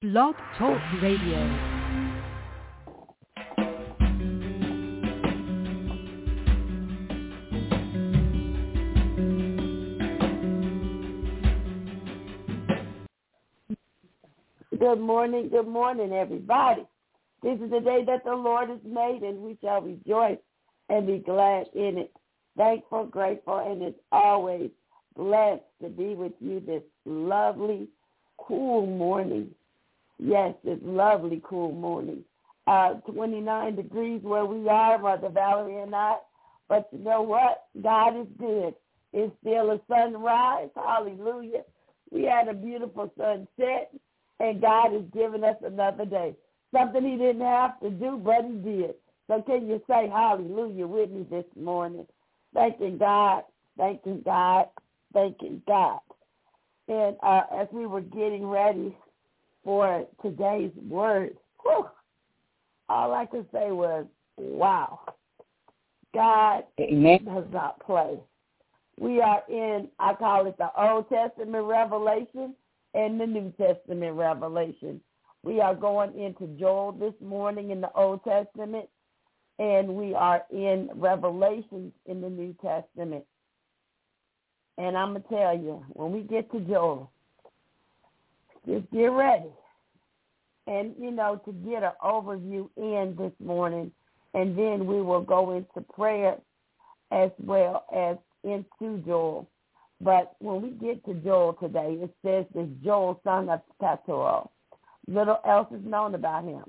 Blog Talk Radio. Good morning, everybody. This is the day that the Lord has made, and we shall rejoice and be glad in it. Thankful, grateful, and as always, blessed to be with you this lovely, cool morning. Yes, this lovely, cool morning. 29 degrees where we are, Mother Valerie and I. But you know what? God is good. It's still a sunrise. Hallelujah. We had a beautiful sunset. And God has given us another day. Something he didn't have to do, but he did. So can you say hallelujah with me this morning? Thanking God, thanking God, thanking God. And as we were getting ready for today's word, all I could say was, wow. God does not play. We are in, I call it the Old Testament Revelation, and the New Testament Revelation. We are going into Joel this morning in the Old Testament, and we are in Revelations in the New Testament. And I'm going to tell you, when we get to Joel, just get ready. And, to get an overview in this morning, and then we will go into prayer as well as into Joel. But when we get to Joel today, it says this Joel, son of Pethuel. Little else is known about him.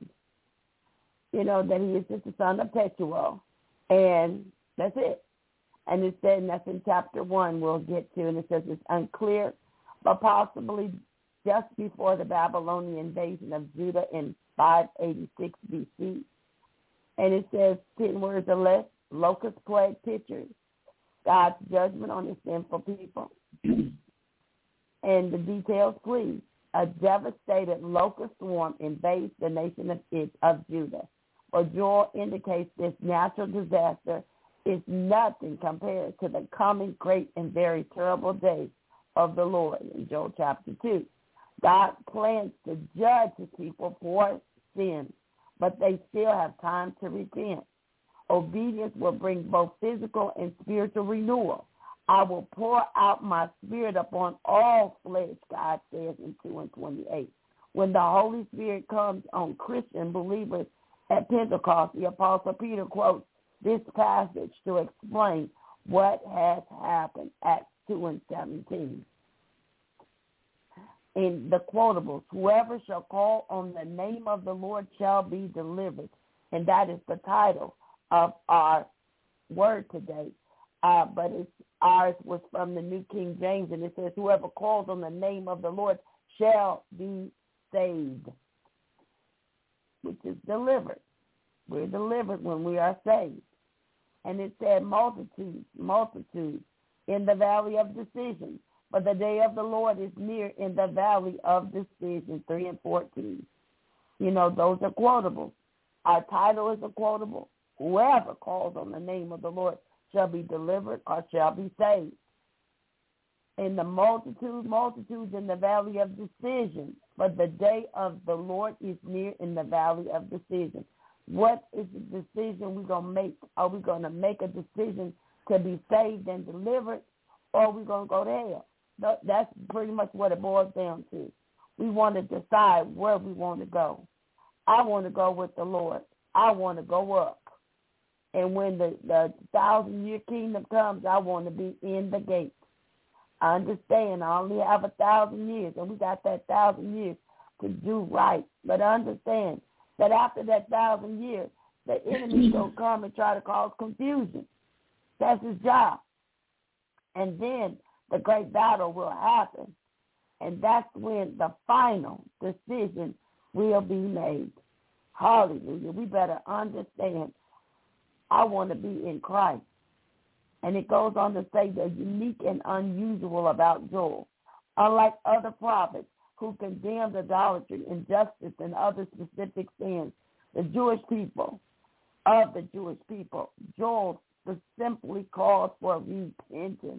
That he is just the son of Pethuel. And that's it. And it said, and that's in chapter 1 we'll get to, and it says it's unclear, but possibly just before the Babylonian invasion of Judah in 586 BC. And it says 10 words or less, locust plague pictures God's judgment on his sinful people. And the details, please. A devastated locust swarm invades the nation of Judah. But Joel indicates this natural disaster is nothing compared to the coming great and very terrible day of the Lord in Joel chapter 2. God plans to judge his people for sin, but they still have time to repent. Obedience will bring both physical and spiritual renewal. I will pour out my spirit upon all flesh, God says in 2:28. When the Holy Spirit comes on Christian believers at Pentecost, the Apostle Peter quotes this passage to explain what has happened, Acts 2:17. In the quotables, whoever shall call on the name of the Lord shall be delivered. And that is the title of our word today, but ours was from the New King James, and it says, whoever calls on the name of the Lord shall be saved, which is delivered. We're delivered when we are saved. And it said multitudes in the valley of decision, but the day of the Lord is near in the valley of decision, 3 and 14. Those are quotables. Our title is a quotable. Whoever calls on the name of the Lord shall be delivered or shall be saved. In the multitudes in the valley of decision, but the day of the Lord is near in the valley of decision. What is the decision we're going to make? Are we going to make a decision to be saved and delivered, or are we going to go to hell? That's pretty much what it boils down to. We want to decide where we want to go. I want to go with the Lord. I want to go up. And when the 1,000-year kingdom comes, I want to be in the gates. I understand I only have 1,000 years, and we got that 1,000 years to do right. But I understand that after that 1,000 years, the enemy's going to come and try to cause confusion. That's his job. And then the great battle will happen. And that's when the final decision will be made. Hallelujah. We better understand I want to be in Christ. And it goes on to say the unique and unusual about Joel. Unlike other prophets who condemned idolatry, injustice, and other specific sins, the Jewish people, Joel simply calls for repentance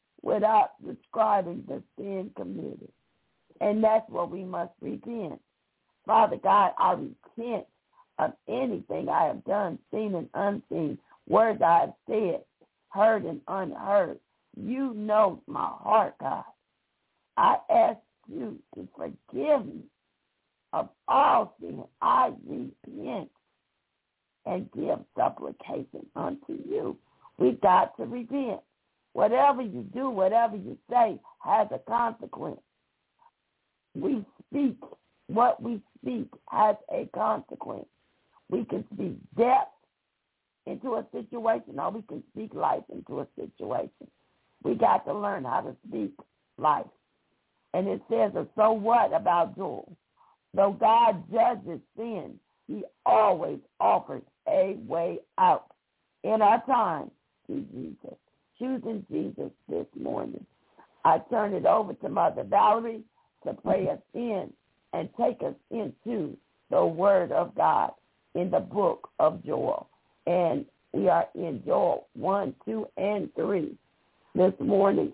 without describing the sin committed. And that's what we must repent. Father God, I repent of anything I have done, seen and unseen, words I have said, heard and unheard. You know my heart, God. I ask you to forgive me of all sin. I repent and give supplication unto you. We got to repent. Whatever you do, whatever you say has a consequence. We speak. What we speak has a consequence. We can speak death into a situation, or we can speak life into a situation. We got to learn how to speak life. And it says, so what about Joel? Though God judges sin, he always offers a way out. In our time, to Jesus. Choosing Jesus this morning. I turn it over to Mother Valerie to pray us in and take us into the Word of God in the book of Joel. And we are in Joel 1, 2, and 3 this morning.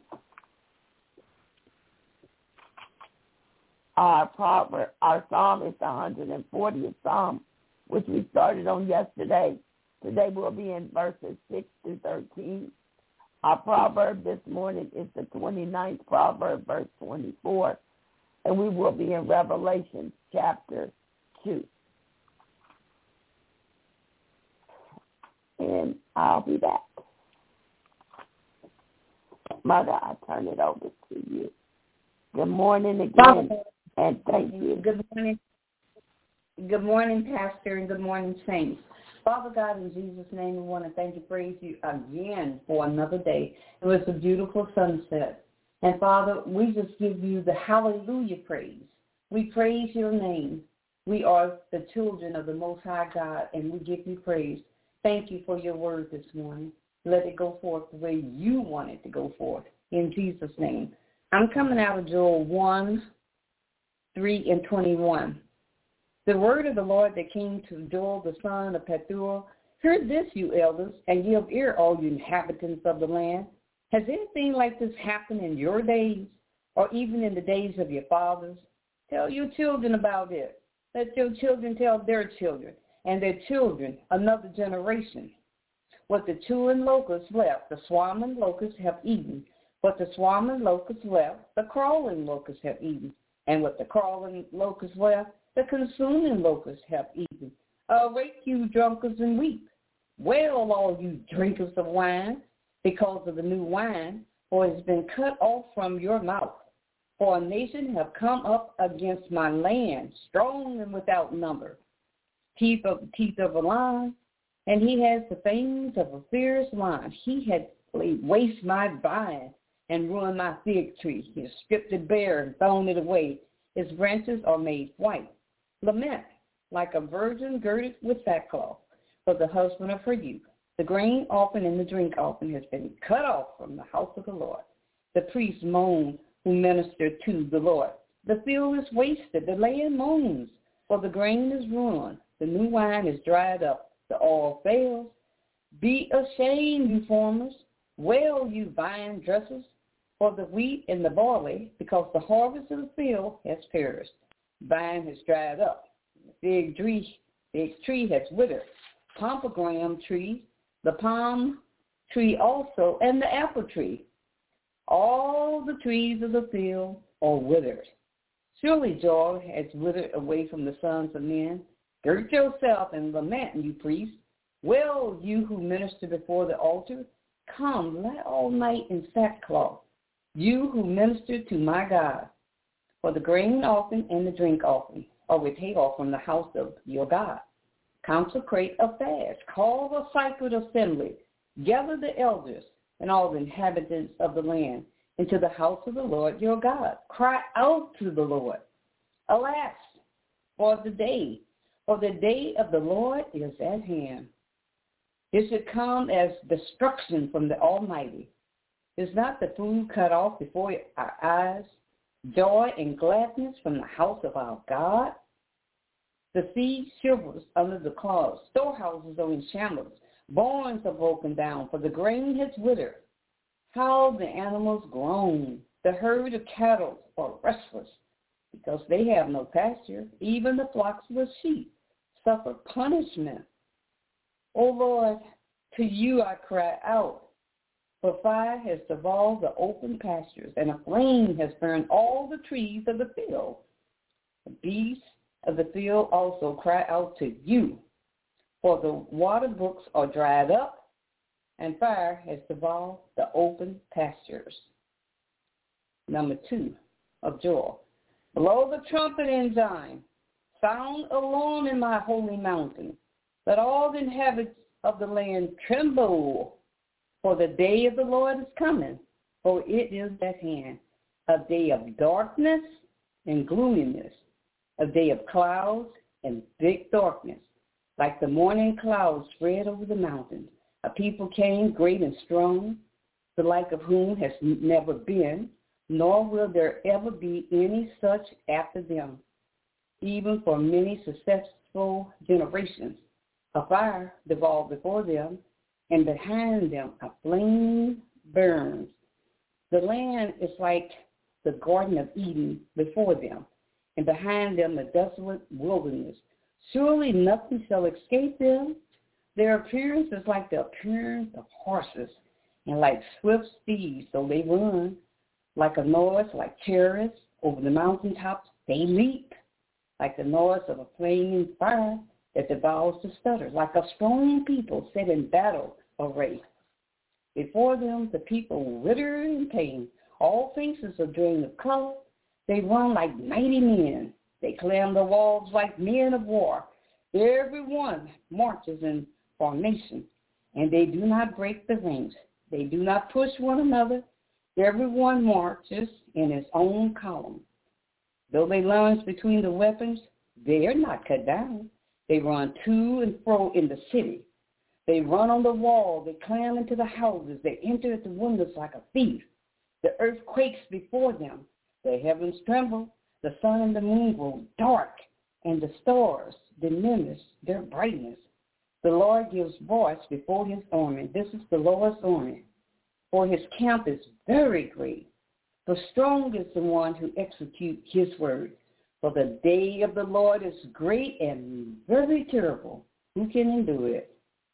Our psalm is the 140th Psalm, which we started on yesterday. Today we'll be in verses 6 through 13. Our proverb this morning is the 29th proverb, verse 24. And we will be in Revelation chapter 2. And I'll be back. Mother, I turn it over to you. Good morning again, and thank you. Good morning. Good morning, Pastor, and good morning, Saints. Father God, in Jesus' name, we want to thank you, praise you again for another day. It was a beautiful sunset. And, Father, we just give you the hallelujah praise. We praise your name. We are the children of the Most High God, and we give you praise. Thank you for your word this morning. Let it go forth the way you want it to go forth, in Jesus' name. I'm coming out of Joel 1, 3, and 21. The word of the Lord that came to Joel, the son of Pethuel, hear this, you elders, and give ear, all you inhabitants of the land. Has anything like this happened in your days, or even in the days of your fathers? Tell your children about it. Let your children tell their children, and their children another generation. What the chewing locusts left, the swarming locusts have eaten. What the swarming locusts left, the crawling locusts have eaten. And what the crawling locusts left, the consuming locusts have eaten. Awake, you drunkards, and weep. Wail, all you drinkers of wine, because of the new wine, for it has been cut off from your mouth. For a nation have come up against my land, strong and without number. Teeth of a lion, and he has the fangs of a fierce lion. He had laid waste my vine and ruined my fig tree. He has stripped it bare and thrown it away. Its branches are made white. Lament like a virgin girded with sackcloth for the husband of her youth. The grain offering and the drink offering has been cut off from the house of the Lord. The priests moan who minister to the Lord. The field is wasted. The land moans, for the grain is ruined. The new wine is dried up. The oil fails. Be ashamed, you farmers. Wail, you vine dressers, for the wheat and the barley, because the harvest of the field has perished. Vine has dried up. The fig tree has withered. Pomegranate tree, the palm tree also, and the apple tree. All the trees of the field are withered. Surely joy has withered away from the sons of men. Gird yourself and lament, you priests. Wail, you who minister before the altar. Come, lie all night in sackcloth, you who minister to my God. For the grain offering and the drink offering are withheld from the house of your God. Consecrate a fast. Call a sacred assembly. Gather the elders and all the inhabitants of the land into the house of the Lord your God. Cry out to the Lord. Alas, for the day of the Lord is at hand. It should come as destruction from the Almighty. Is not the food cut off before our eyes? Joy and gladness from the house of our God? The sea shivers under the clouds. Storehouses are in shambles. Barns are broken down, for the grain has withered. How the animals groan. The herd of cattle are restless. because they have no pasture. Even the flocks of the sheep suffer punishment. O Lord, to you I cry out, for fire has devoured the open pastures, and a flame has burned all the trees of the field. The beasts of the field also cry out to you, for the water brooks are dried up, and fire has devoured the open pastures. Number 2 of Joel. Blow the trumpet in Zion. Sound alarm in my holy mountain. Let all the inhabitants of the land tremble, for the day of the Lord is coming, for it is at hand, a day of darkness and gloominess, a day of clouds and thick darkness, like the morning clouds spread over the mountains. A people came great and strong, the like of whom has never been, nor will there ever be any such after them, even for many successful generations. A fire devoured before them, and behind them a flame burns. The land is like the Garden of Eden before them, and behind them a desolate wilderness. Surely nothing shall escape them. Their appearance is like the appearance of horses, and like swift steeds, so they run. Like a noise, like chariots, over the mountaintops they leap, like the noise of a flaming fire that devours the stutter, like a strong people set in battle array. Before them the people wither in pain. All faces are drained of color. They run like mighty men. They climb the walls like men of war. Everyone marches in formation, and they do not break the ranks. They do not push one another. Everyone marches in his own column. Though they lunge between the weapons, they are not cut down. They run to and fro in the city. They run on the wall. They climb into the houses. They enter at the windows like a thief. The earth quakes before them. The heavens tremble. The sun and the moon grow dark, and the stars diminish their brightness. The Lord gives voice before his army. This is the Lord's army, for his camp is very great. The strong is the one who executes his word. For the day of the Lord is great and very terrible. Who can endure it?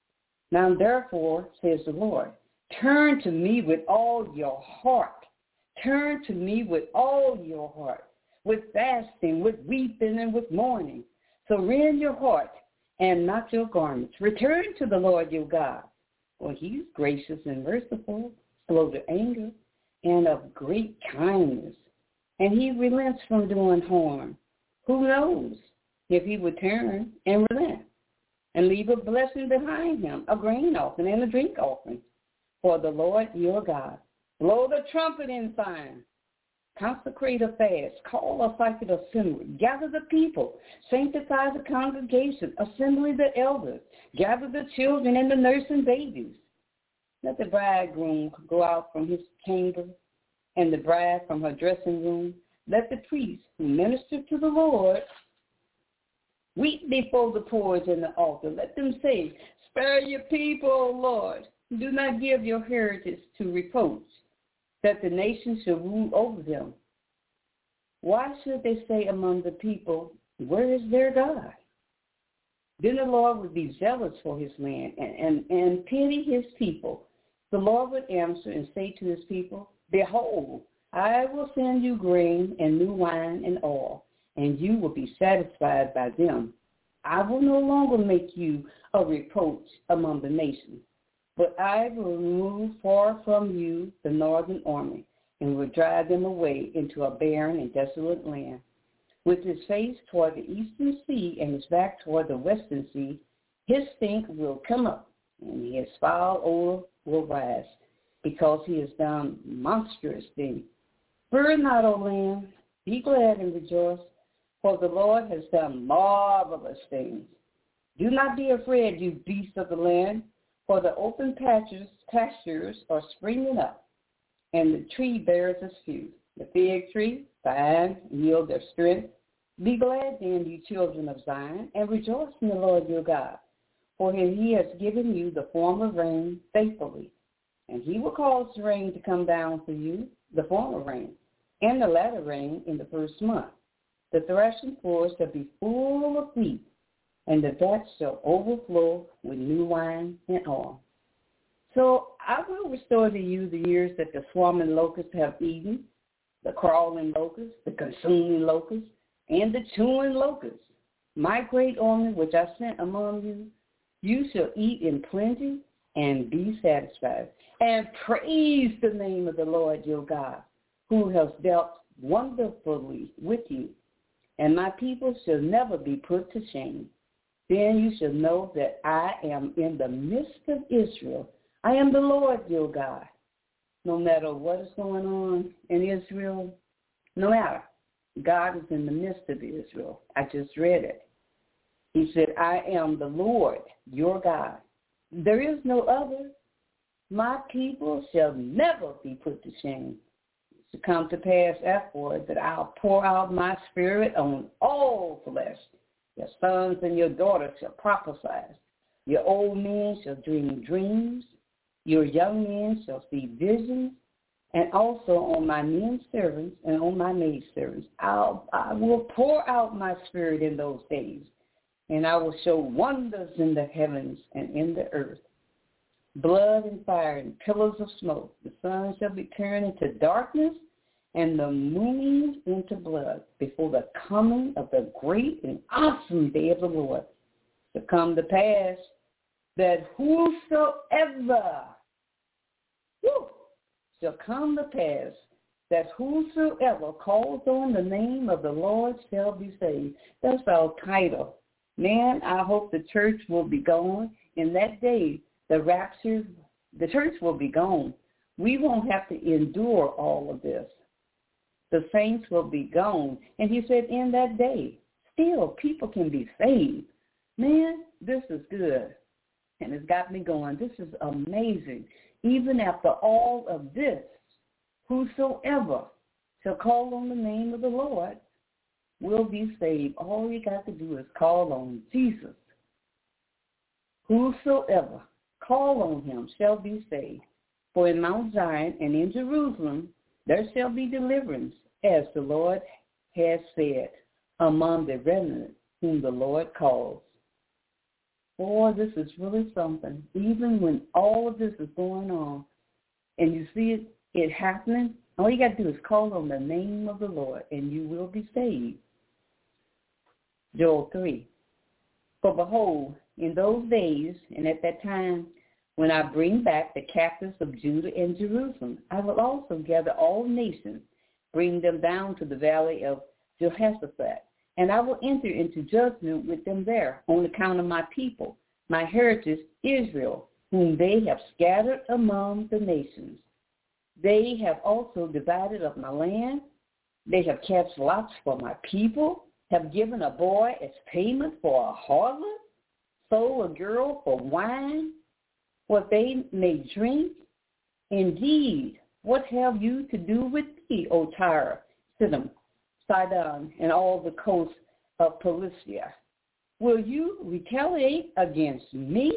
Now therefore, says the Lord, turn to me with all your heart. Turn to me with all your heart, with fasting, with weeping, and with mourning. So rend your heart and not your garments. Return to the Lord your God, for he is gracious and merciful, slow to anger, and of great kindness. And he relents from doing harm. Who knows if he would turn and relent and leave a blessing behind him, a grain offering and a drink offering for the Lord your God. Blow the trumpet in Zion. Consecrate a fast. Call a sacred assembly. Gather the people. Sanctify the congregation. Assembly the elders. Gather the children and the nursing babies. Let the bridegroom go out from his chamber and the bride from her dressing room. Let the priests who minister to the Lord weep before the porch and the altar. Let them say, spare your people, O Lord. Do not give your heritage to reproach, that the nations shall rule over them. Why should they say among the people, where is their God? Then the Lord would be zealous for his land and pity his people. The Lord would answer and say to his people, behold, I will send you grain and new wine and oil, and you will be satisfied by them. I will no longer make you a reproach among the nations, but I will remove far from you the northern army, and will drive them away into a barren and desolate land. With his face toward the eastern sea and his back toward the western sea, his stink will come up, and his foul odor will rise, because he has done monstrous things. Fear not, O land, be glad and rejoice, for the Lord has done marvelous things. Do not be afraid, you beasts of the land, for the open pastures are springing up, and the tree bears its fruit. The fig tree, vine, yield their strength. Be glad then, you children of Zion, and rejoice in the Lord your God, for he has given you the former rain faithfully. And he will cause the rain to come down for you, the former rain, and the latter rain in the first month. The threshing floor shall be full of wheat, and the vats shall overflow with new wine and oil. So I will restore to you the years that the swarming locusts have eaten, the crawling locusts, the consuming locusts, and the chewing locusts. My great army which I sent among you, you shall eat in plenty and be satisfied. And praise the name of the Lord your God, who has dealt wonderfully with you. And my people shall never be put to shame. Then you shall know that I am in the midst of Israel. I am the Lord your God. No matter what is going on in Israel, no matter, God is in the midst of Israel. I just read it. He said, I am the Lord your God. There is no other. My people shall never be put to shame. To come to pass afterward that I'll pour out my spirit on all flesh. Your sons and your daughters shall prophesy. Your old men shall dream dreams. Your young men shall see visions. And also on my men servants and on my maid servants, I will pour out my spirit in those days. And I will show wonders in the heavens and in the earth. Blood and fire and pillars of smoke. The sun shall be turned into darkness and the moon into blood before the coming of the great and awesome day of the Lord. To come to pass that whosoever calls on the name of the Lord shall be saved. That's our title. Man, I hope the church will be gone. In that day, the rapture, the church will be gone. We won't have to endure all of this. The saints will be gone. And he said, in that day, still people can be saved. Man, this is good. And it's got me going. This is amazing. Even after all of this, whosoever shall call on the name of the Lord will be saved. All you got to do is call on Jesus. Whosoever call on him shall be saved. For in Mount Zion and in Jerusalem there shall be deliverance, as the Lord has said, among the remnant whom the Lord calls. Boy, this is really something. Even when all of this is going on and you see it happening, all you got to do is call on the name of the Lord and you will be saved. Joel 3. For behold, in those days and at that time, when I bring back the captives of Judah and Jerusalem, I will also gather all nations, bring them down to the valley of Jehoshaphat, and I will enter into judgment with them there on account of my people, my heritage Israel, whom they have scattered among the nations. They have also divided up my land. They have cast lots for my people, have given a boy as payment for a harlot, sold a girl for wine, what they may drink. Indeed, what have you to do with thee, O Tyre, Sidon, and all the coasts of Philistia? Will you retaliate against me?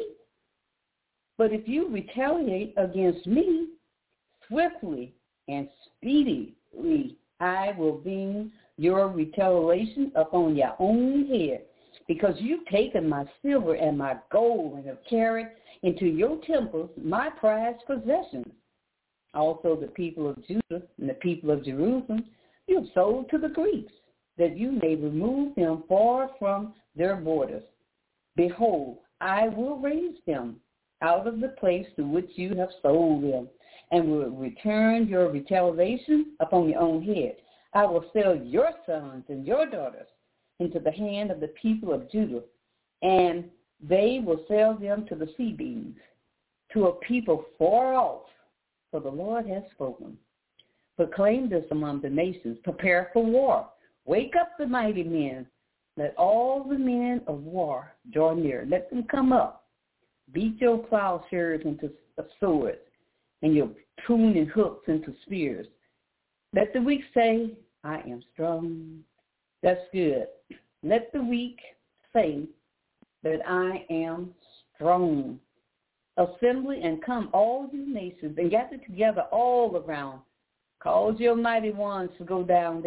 But if you retaliate against me, swiftly and speedily I will bring your retaliation upon your own head, because you've taken my silver and my gold and have carried into your temples my prized possessions. Also the people of Judah and the people of Jerusalem you have sold to the Greeks, that you may remove them far from their borders. Behold, I will raise them out of the place to which you have sold them, and will return your retaliation upon your own head. I will sell your sons and your daughters into the hand of the people of Judah, and they will sell them to the sea beings, to a people far off, for the Lord has spoken. Proclaim this among the nations. Prepare for war. Wake up the mighty men. Let all the men of war draw near. Let them come up. Beat your plowshares into swords, and your pruning hooks into spears. Let the weak say, I am strong. That's good. Let the weak say that I am strong. Assembly and come all you nations, and gather together all around. Cause your mighty ones to go down there.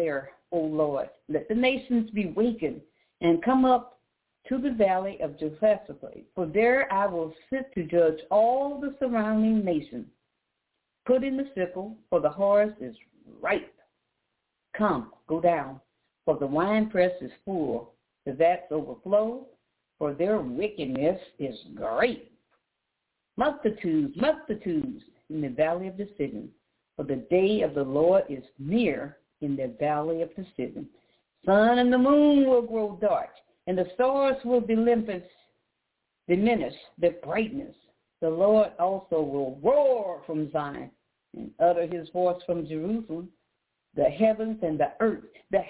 O Lord. Let the nations be wakened and come up to the valley of Jehoshaphat, for there I will sit to judge all the surrounding nations. Put in the sickle, for the harvest is ripe. Come, go down, for the winepress is full, the vats overflow, for their wickedness is great. Multitudes, multitudes in the valley of decision, for the day of the Lord is near in the valley of decision. Sun and the moon will grow dark, and the stars will diminish their brightness. The Lord also will roar from Zion and utter his voice from Jerusalem. The heavens and the earth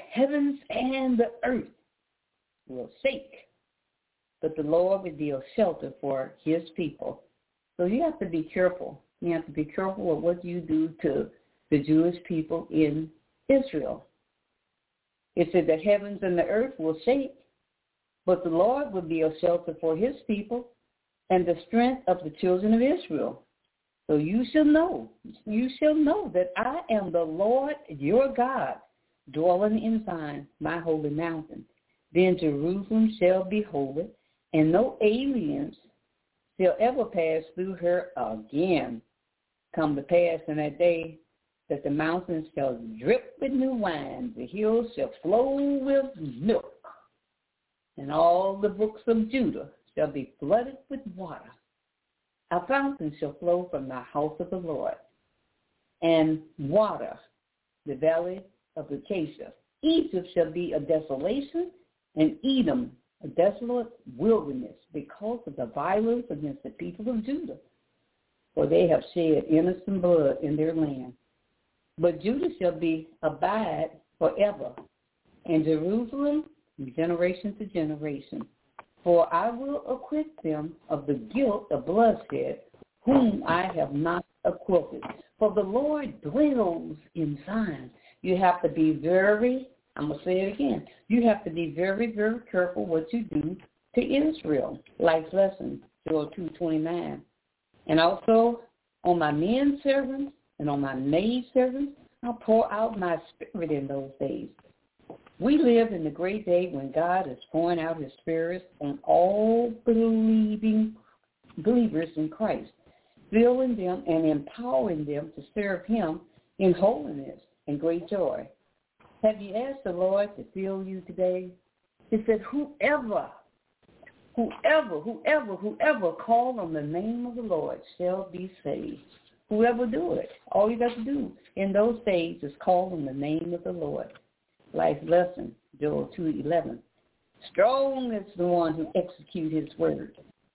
will shake, but the Lord will be a shelter for his people. So you have to be careful. You have to be careful of what you do to the Jewish people in Israel. It said the heavens and the earth will shake, but the Lord will be a shelter for his people and the strength of the children of Israel. So you shall know that I am the Lord your God, dwelling in Zion, my holy mountain. Then Jerusalem shall be holy, and no aliens shall ever pass through her again. Come to pass in that day that the mountains shall drip with new wine, the hills shall flow with milk, and all the brooks of Judah shall be flooded with water. A fountain shall flow from the house of the Lord, and water the valley of Acacia. Egypt shall be a desolation, and Edom a desolate wilderness, because of the violence against the people of Judah. For they have shed innocent blood in their land. But Judah shall abide forever, and Jerusalem from generation to generation. For I will acquit them of the guilt of bloodshed, whom I have not acquitted. For the Lord dwells in Zion. You have to be I'm going to say it again. You have to be very, very careful what you do to Israel. Life's lesson, Joel 2:29. And also on my men servants and on my maid servants, I'll pour out my spirit in those days. We live in the great day when God is pouring out his spirit on all believers in Christ, filling them and empowering them to serve him in holiness and great joy. Have you asked the Lord to fill you today? He said, whoever call on the name of the Lord shall be saved. Whoever do it. All you got to do in those days is call on the name of the Lord. Life lesson, Joel 2:11. Strong is the one who executes his word.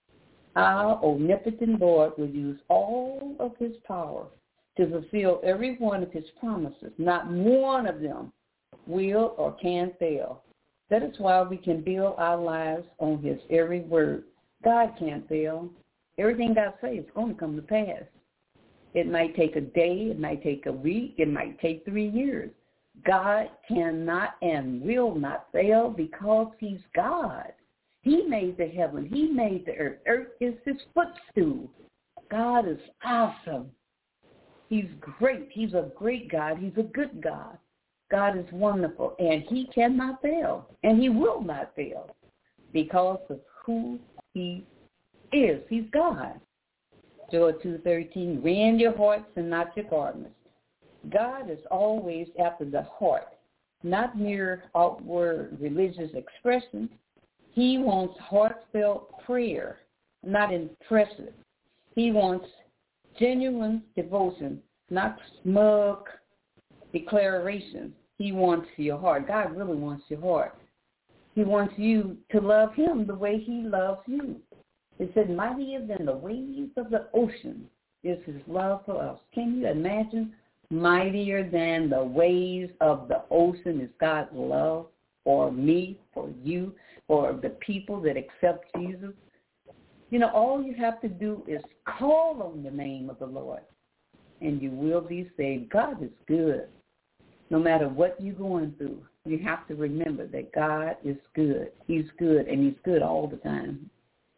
Our omnipotent Lord will use all of his power to fulfill every one of his promises. Not one of them will or can fail. That is why we can build our lives on his every word. God can't fail. Everything God says is going to come to pass. It might take a day, it might take a week, it might take 3 years. God cannot and will not fail because he's God. He made the heaven. He made the earth. Earth is his footstool. God is awesome. He's great. He's a great God. He's a good God. God is wonderful, and he cannot fail, and he will not fail because of who he is. He's God. Joel 2:13, rend your hearts and not your garments. God is always after the heart, not mere outward religious expression. He wants heartfelt prayer, not impressive. He wants genuine devotion, not smug declaration. He wants your heart. God really wants your heart. He wants you to love him the way he loves you. It said, mightier than the waves of the ocean is his love for us. Can you imagine? Mightier than the waves of the ocean is God's love for me, for you, for the people that accept Jesus. You know, all you have to do is call on the name of the Lord, and you will be saved. God is good. No matter what you're going through, you have to remember that God is good. He's good, and he's good all the time.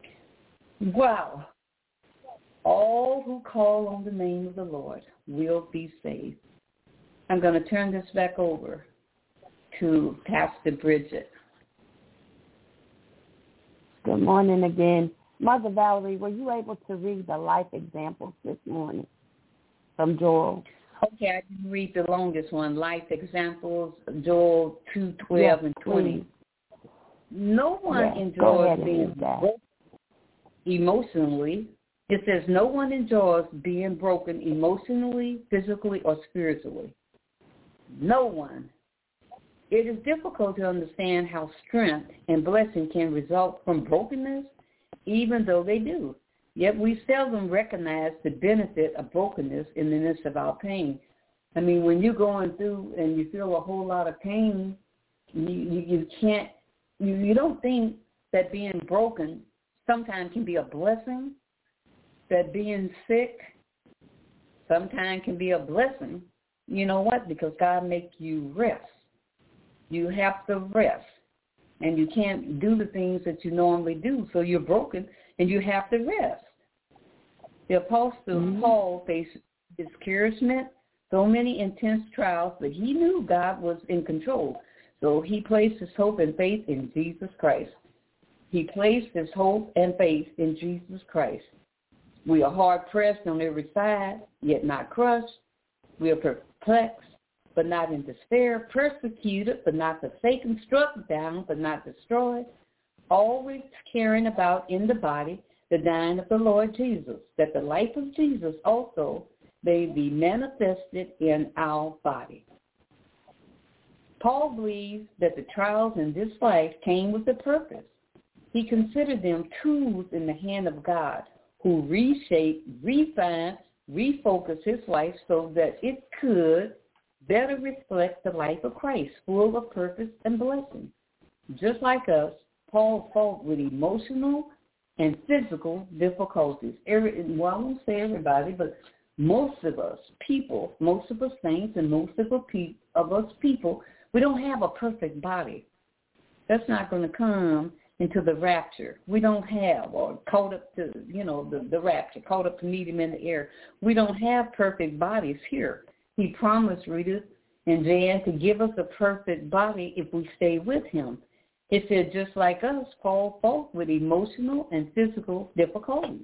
Wow. All who call on the name of the Lord will be saved. I'm going to turn this back over to Pastor Bridget. Good morning again. Mother Valerie, were you able to read the life examples this morning from Joel? Okay, I didn't read the longest one, Life Examples, Joel 2:12 and 20. Please. No one enjoys being broken emotionally. It says no one enjoys being broken emotionally, physically, or spiritually. No one. It is difficult to understand how strength and blessing can result from brokenness, even though they do. Yet we seldom recognize the benefit of brokenness in the midst of our pain. I mean, when you're going through and you feel a whole lot of pain, you don't think that being broken sometimes can be a blessing, that being sick sometimes can be a blessing. You know what? Because God makes you rest. You have to rest, and you can't do the things that you normally do, so you're broken, and you have to rest. The Apostle Paul faced discouragement, so many intense trials, but he knew God was in control, so he placed his hope and faith in Jesus Christ. He placed his hope and faith in Jesus Christ. We are hard-pressed on every side, yet not crushed. We are perplexed, but not in despair, persecuted, but not forsaken, struck down, but not destroyed, always carrying about in the body the dying of the Lord Jesus, that the life of Jesus also may be manifested in our body. Paul believes that the trials in this life came with a purpose. He considered them tools in the hand of God, who reshape, refine, refocus his life so that it could better reflect the life of Christ, full of purpose and blessing. Just like us, Paul fought with emotional and physical difficulties. I won't say everybody, but most of us people, most of us saints, and most of us people, we don't have a perfect body. That's not going to come into the rapture. We don't have, or caught up to, the rapture, caught up to meet him in the air. We don't have perfect bodies here. He promised Rita and Jan to give us a perfect body if we stay with him. It said just like us, Paul fought with emotional and physical difficulties.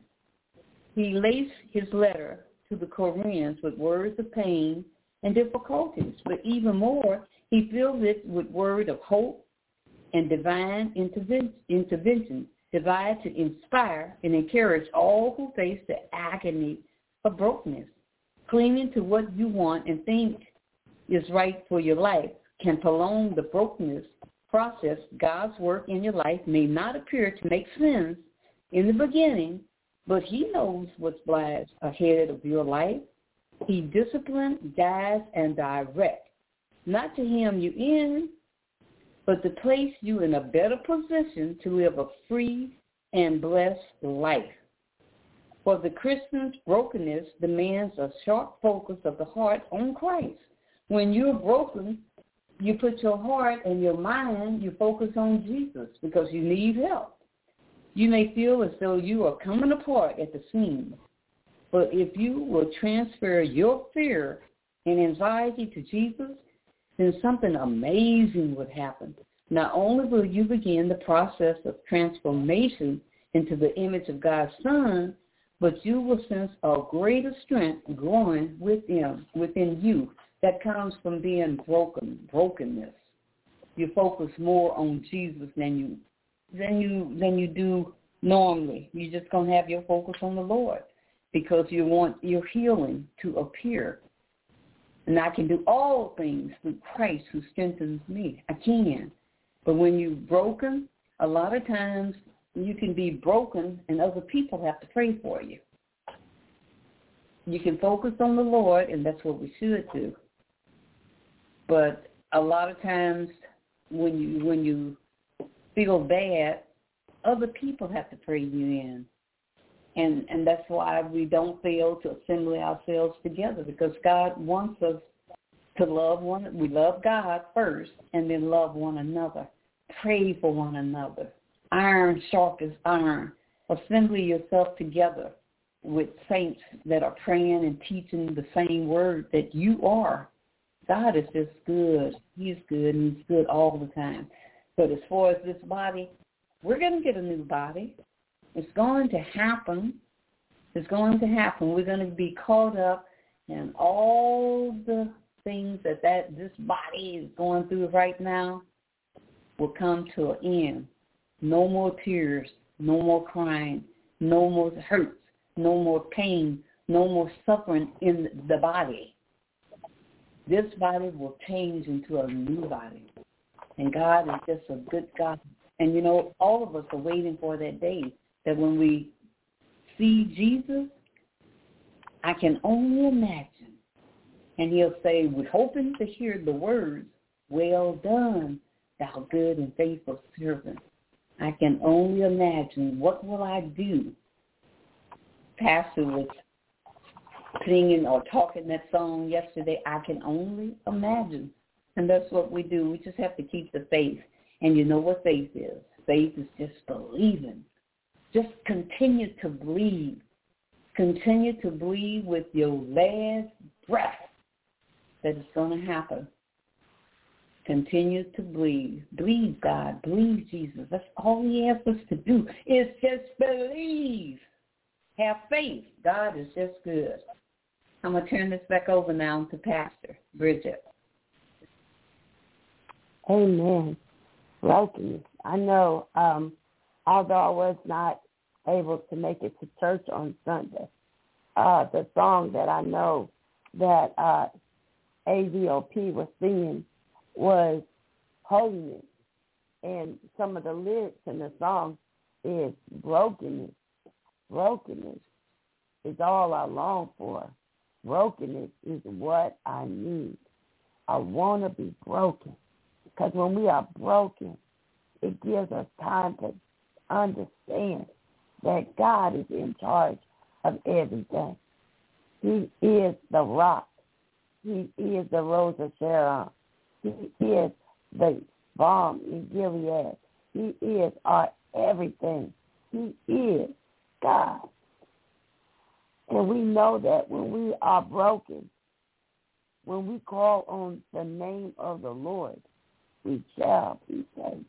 He laced his letter to the Corinthians with words of pain and difficulties, but even more, he filled it with words of hope and divine intervention, designed to inspire and encourage all who face the agony of brokenness. Clinging to what you want and think is right for your life can prolong the brokenness process. God's work in your life may not appear to make sense in the beginning, but he knows what lies ahead of your life. He disciplines, guides, and directs, not to hem you in, but to place you in a better position to live a free and blessed life. For the Christian's brokenness demands a sharp focus of the heart on Christ. When you're broken, you put your heart and your mind, you focus on Jesus because you need help. You may feel as though you are coming apart at the seams, but if you will transfer your fear and anxiety to Jesus, then something amazing would happen. Not only will you begin the process of transformation into the image of God's Son, but you will sense a greater strength growing within you that comes from being brokenness. You focus more on Jesus than you do normally. You're just going to have your focus on the Lord because you want your healing to appear. And I can do all things through Christ who strengthens me. I can. But when you're broken, a lot of times you can be broken and other people have to pray for you. You can focus on the Lord, and that's what we should do. But a lot of times when you feel bad, other people have to pray you in. And that's why we don't fail to assemble ourselves together, because God wants us to love we love God first and then love one another. Pray for one another. Iron sharpens iron. Assemble yourself together with saints that are praying and teaching the same word that you are. God is just good. He's good, and he's good all the time. But as far as this body, we're going to get a new body. It's going to happen. It's going to happen. We're going to be caught up in all the things that this body is going through right now will come to an end. No more tears, no more crying, no more hurts, no more pain, no more suffering in the body. This body will change into a new body. And God is just a good God. And, all of us are waiting for that day that when we see Jesus, I can only imagine. And he'll say, we're hoping to hear the words, well done, thou good and faithful servant. I can only imagine, what will I do? Pastor was singing or talking that song yesterday, I can only imagine. And that's what we do. We just have to keep the faith. And you know what faith is? Faith is just believing. Just continue to believe. Continue to believe with your last breath that it's going to happen. Continue to believe. Believe God. Believe Jesus. That's all he asks us to do is just believe. Have faith. God is just good. I'm going to turn this back over now to Pastor Bridget. Amen. Brokenness. I know, although I was not able to make it to church on Sunday, the song that I know that AVOP was singing was Holiness. And some of the lyrics in the song is brokenness. Brokenness is all I long for. Brokenness is what I need. I want to be broken. Because when we are broken, it gives us time to understand that God is in charge of everything. He is the rock. He is the rose of Sharon. He is the balm in Gilead. He is our everything. He is God. And we know that when we are broken, when we call on the name of the Lord, we shall be saved.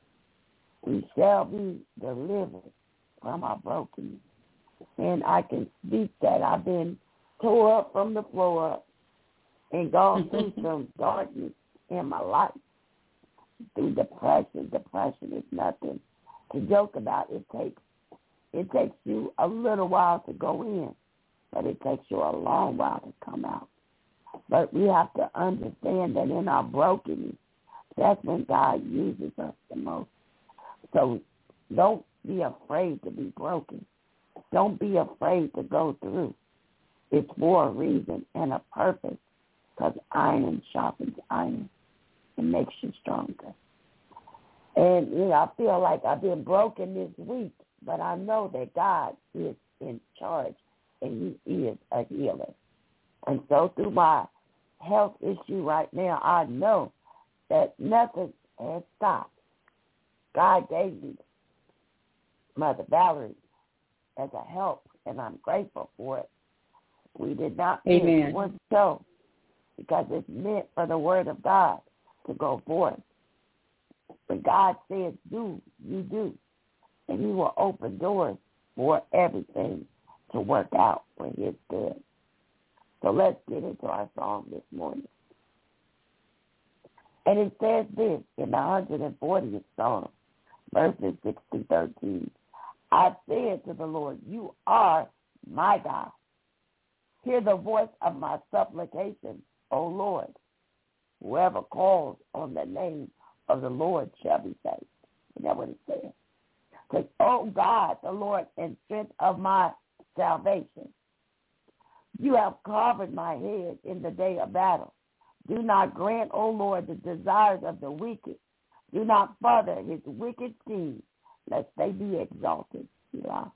We shall be delivered from our brokenness. And I can speak that I've been tore up from the floor up and gone through some darkness in my life. Through depression. Depression is nothing to joke about. It takes you a little while to go in, but it takes you a long while to come out. But we have to understand that in our brokenness, that's when God uses us the most. So don't be afraid to be broken. Don't be afraid to go through. It's for a reason and a purpose, because iron sharpens iron. It makes you stronger. And, I feel like I've been broken this week, but I know that God is in charge, and he is a healer. And so through my health issue right now, I know that nothing has stopped. God gave me Mother Valerie as a help, and I'm grateful for it. We did not miss one show because it's meant for the word of God to go forth. When God says do, you do. And he will open doors for everything to work out for his good. So let's get into our song this morning. And it says this in the 140th Psalm, verses 6 to 13. I said to the Lord, you are my God. Hear the voice of my supplication, O Lord. Whoever calls on the name of the Lord shall be saved. Isn't that what it says? Because, O God, the Lord and strength of my salvation, you have covered my head in the day of battle. Do not grant, O Lord, the desires of the wicked. Do not further his wicked schemes, lest they be exalted. Yeah.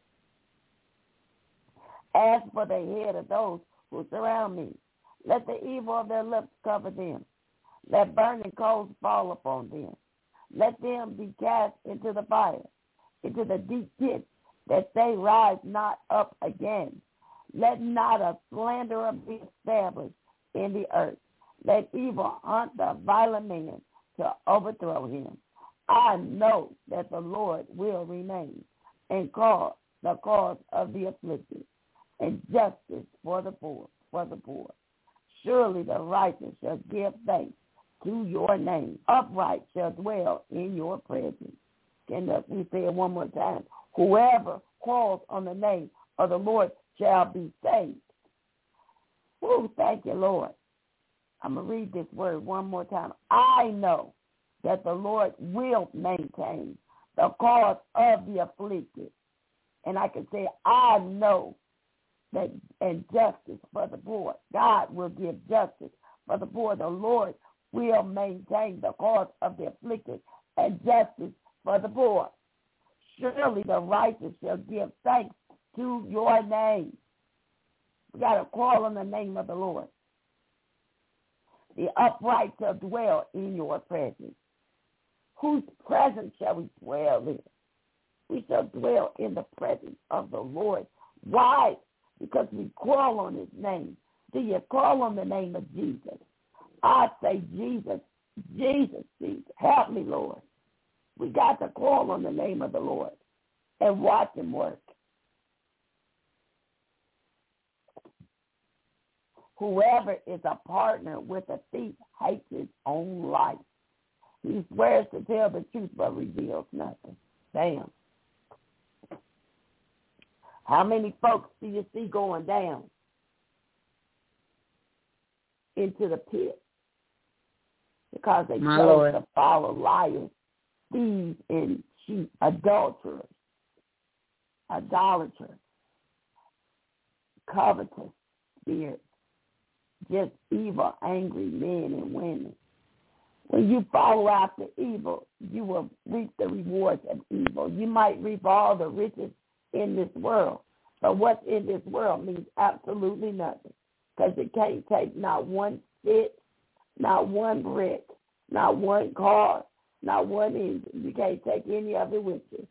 As for the head of those who surround me, let the evil of their lips cover them. Let burning coals fall upon them. Let them be cast into the fire, into the deep pit, that they rise not up again. Let not a slanderer be established in the earth. Let evil hunt the violent man to overthrow him. I know that the Lord will remain and cause the cause of the afflicted and justice for the poor. Surely the righteous shall give thanks to your name. Upright shall dwell in your presence. Can we say it one more time? Whoever calls on the name of the Lord shall be saved. Woo, thank you, Lord. I'm going to read this word one more time. I know that the Lord will maintain the cause of the afflicted. And I can say, I know that and justice for the poor. God will give justice for the poor. The Lord will maintain the cause of the afflicted and justice for the poor. Surely the righteous shall give thanks to your name. We got to call on the name of the Lord. The upright shall dwell in your presence. Whose presence shall we dwell in? We shall dwell in the presence of the Lord. Why? Because we call on his name. Do you call on the name of Jesus? I say, Jesus, Jesus, Jesus. Help me, Lord. We got to call on the name of the Lord and watch him work. Whoever is a partner with a thief hates his own life. He swears to tell the truth but reveals nothing. Damn. How many folks do you see going down into the pit? Because they chose to follow liars, thieves, and cheat, adulterers, idolaters, covetous spirits, just evil, angry men and women. When you follow after evil, you will reap the rewards of evil. You might reap all the riches in this world, but what's in this world means absolutely nothing, because it can't take not one stick, not one brick, not one car, not one engine. You can't take any of it with you.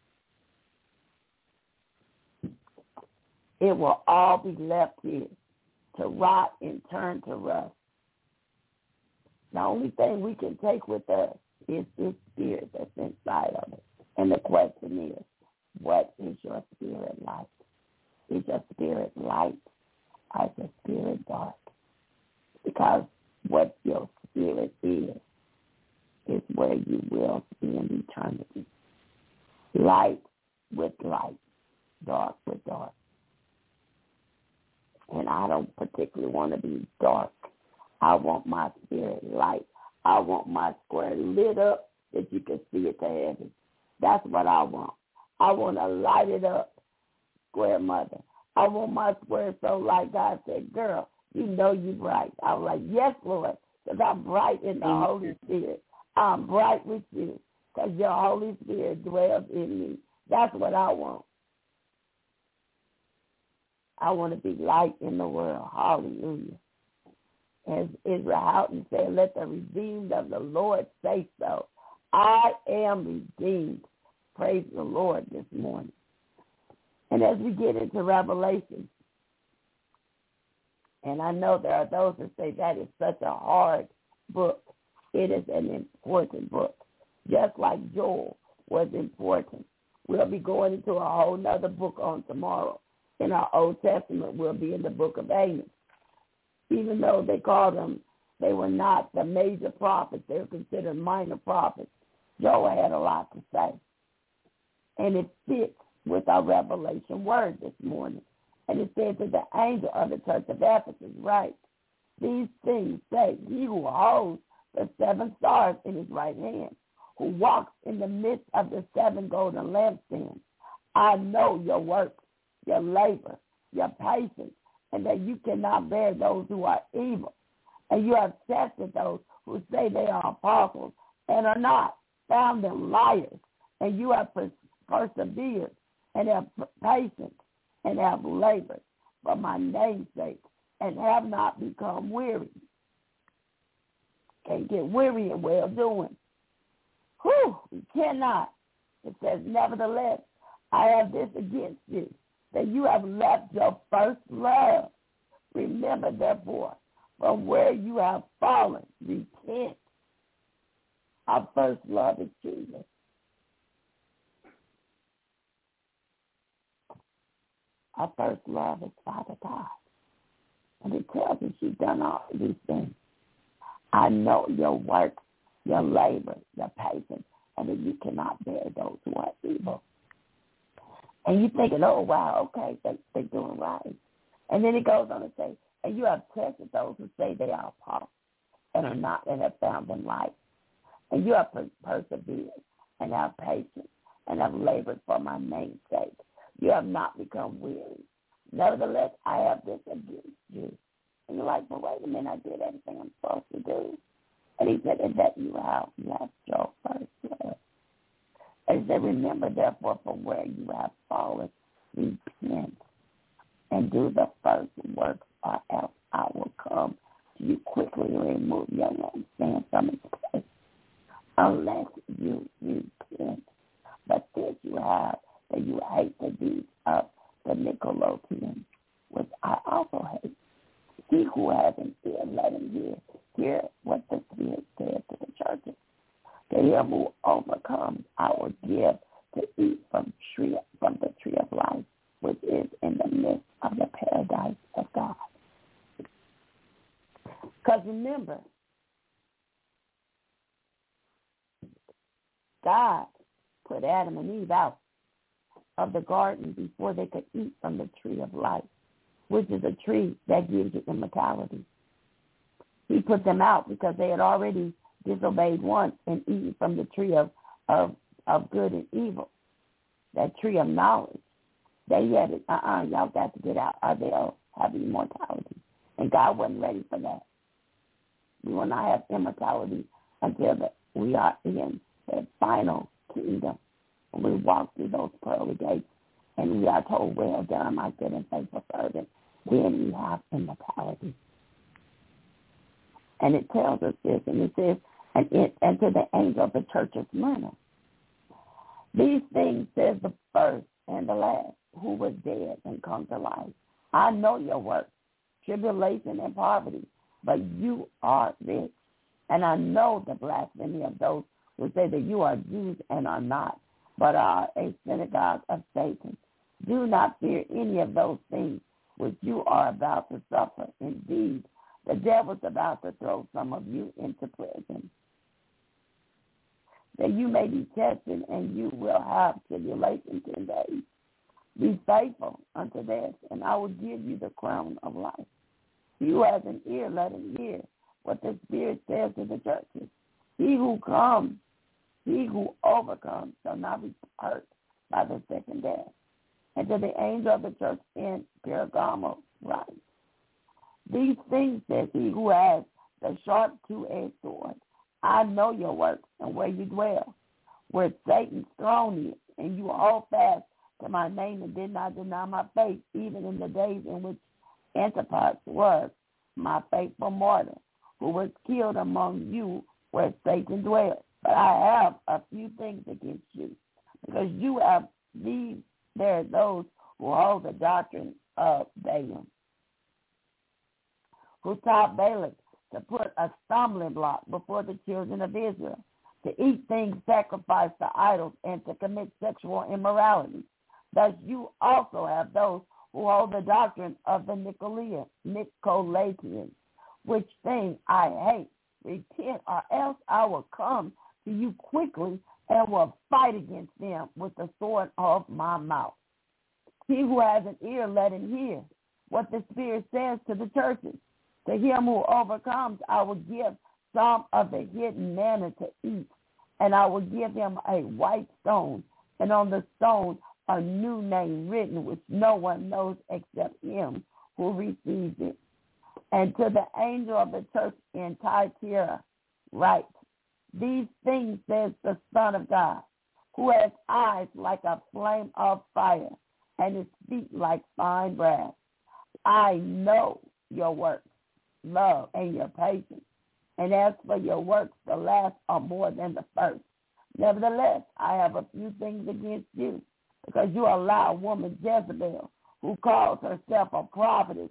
It will all be left here to rot and turn to rust. The only thing we can take with us is this spirit that's inside of it. And the question is, what is your spirit like? Is your spirit light or is your spirit dark? Because what your spirit is where you will spend eternity. Light with light, dark with dark. And I don't particularly want to be dark. I want my spirit light. I want my square lit up that you can see it to heaven. That's what I want. I want to light it up, square mother. I want my square so like God said, girl, you know you bright. I was like, yes, Lord, because I'm bright in the Holy Spirit. I'm bright with you because your Holy Spirit dwells in me. That's what I want. I want to be light in the world. Hallelujah. As Israel Houghton said, let the redeemed of the Lord say so. I am redeemed. Praise the Lord this morning. And as we get into Revelation, and I know there are those that say that is such a hard book. It is an important book, just like Joel was important. We'll be going into a whole nother book on tomorrow. In our Old Testament, we'll be in the book of Amos. Even though they called them, they were not the major prophets. They were considered minor prophets. Joel had a lot to say. And it fits with our Revelation word this morning. And it says to the angel of the church of Ephesus, right? These things say, he who holds the 7 stars in his right hand, who walks in the midst of the 7 golden lampstands. I know your works, your labor, your patience, and that you cannot bear those who are evil. And you have tested those who say they are apostles and are not, found them liars. And you have persevered and have patience and have labored for my name's sake and have not become weary. Can't get weary in well-doing. Whew, we cannot. It says, nevertheless, I have this against you, that you have left your first love. Remember, therefore, from where you have fallen. Repent. Our first love is Jesus. Our first love is Father God. And it tells us you've done all of these things. I know your work, your labor, your patience, and that you cannot bear those who are evil. And you're thinking, oh, wow, okay, they're doing right. And then it goes on to say, and you have tested those who say they are apostles and are not, and have found them right. And you have persevered and have patience and have labored for my name's sake. You have not become weary. Nevertheless, I have this against you. And you're like, well, wait a minute, I did everything I'm supposed to do. And he said, and that you have left your first love. And he said, remember, therefore, from where you have fallen, repent and do the first works, or else I will come to you quickly and remove your lampstand from its place, unless you repent. But this you have, that you hate the deeds of the Nicolaitans, which I also hate. He who has an ear, let him hear what the Spirit says to the churches. To him who overcomes, I will give to eat from the tree of life, which is in the midst of the paradise of God. Because remember, God put Adam and Eve out of the garden before they could eat from the tree of life, which is a tree that gives you immortality. He put them out because they had already disobeyed once and eaten from the tree of good and evil, that tree of knowledge. They had it, y'all got to get out or they'll have immortality. And God wasn't ready for that. We will not have immortality until we are in the final kingdom. And we walk through those pearly gates and we are told, well done, my good and faithful servant. Then we have immortality. And it tells us this, and it says, and to the angel of the church of Smyrna, these things says the first and the last, who was dead and come to life. I know your work, tribulation and poverty, but you are rich. And I know the blasphemy of those who say that you are Jews and are not, but are a synagogue of Satan. Do not fear any of those things which you are about to suffer. Indeed, the devil's about to throw some of you into prison, that you may be tested, and you will have tribulation 10 days. Be faithful unto this, and I will give you the crown of life. He who has an ear, let him hear what the Spirit says to the churches. He who overcomes shall not be hurt by the second death. And to the angel of the church in Pergamos write, these things says he who has the sharp two-edged sword. I know your works and where you dwell, where Satan's throne is, and you hold fast to my name and did not deny my faith, even in the days in which Antipas was my faithful martyr, who was killed among you where Satan dwells. But I have a few things against you, because you have there are those who hold the doctrine of Balaam, who taught Balak to put a stumbling block before the children of Israel, to eat things sacrificed to idols, and to commit sexual immorality. Thus you also have those who hold the doctrine of the Nicolaitans, which thing I hate. Repent, or else I will come to you quickly and will fight against them with the sword of my mouth. He who has an ear, let him hear what the Spirit says to the churches. To him who overcomes, I will give some of the hidden manna to eat, and I will give him a white stone, and on the stone a new name written, which no one knows except him who receives it. And to the angel of the church in Thyatira write, these things says the Son of God, who has eyes like a flame of fire, and his feet like fine brass. I know your works, love, and your patience. And as for your works, the last are more than the first. Nevertheless, I have a few things against you, because you allow a woman Jezebel, who calls herself a prophetess,